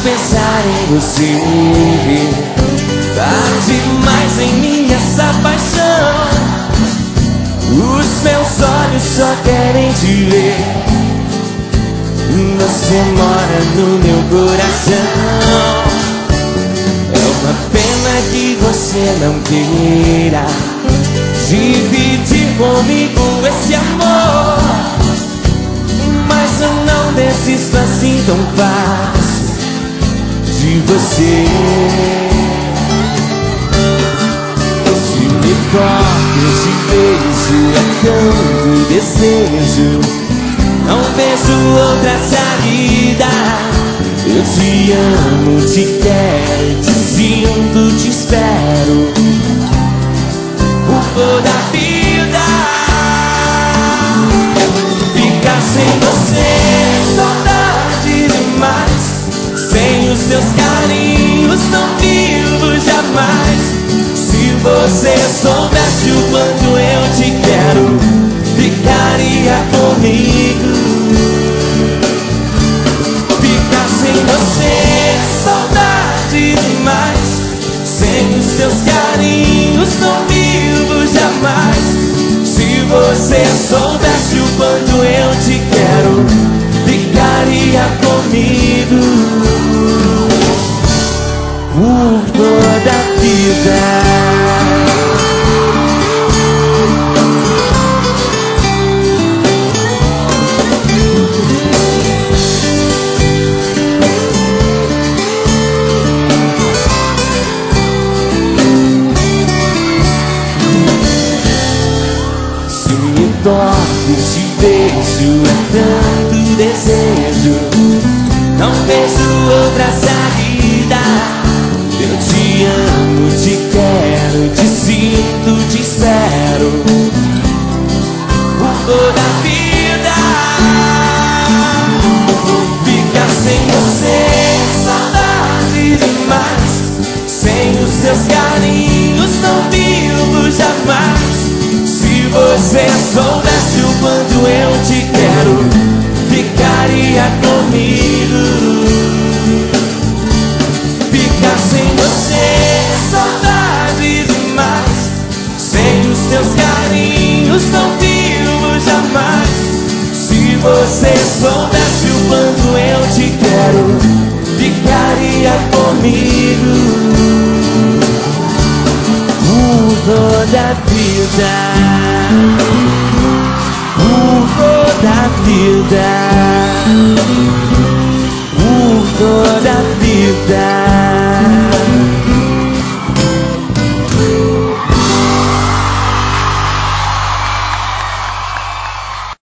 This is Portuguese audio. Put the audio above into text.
pensar em você. Arde mais em mim essa paixão. Os meus olhos só querem te ver. Você mora no meu coração. É uma pena que você não queira dividir comigo esse amor, mas eu não desisto assim tão fácil de você. Se me toca, esse beijo é tanto desejo, não vejo outra saída. Eu te amo, te quero, te sinto, te espero por toda a vida. Ficar sem você, saudade demais. Sem os seus carinhos não vivo jamais. Se você soubesse o quanto eu te quero, ficaria comigo. Ficar sem você, saudade demais. Sem os seus carinhos não vivo jamais. Se você soubesse o quanto eu te quero, ficaria comigo por toda a vida. Esse beijo é tanto desejo, não vejo outra saída. Eu te amo, te quero, te sinto, te espero por toda a vida. Ficar sem você, saudade demais. Sem os seus carinhos não vivo jamais. Se você soubesse o quanto eu te quero, ficaria comigo. Ficar sem você, saudade demais. Sem os teus carinhos não vivo jamais. Se você soubesse o quanto eu te quero, ficaria comigo por toda a vida. Por toda a vida.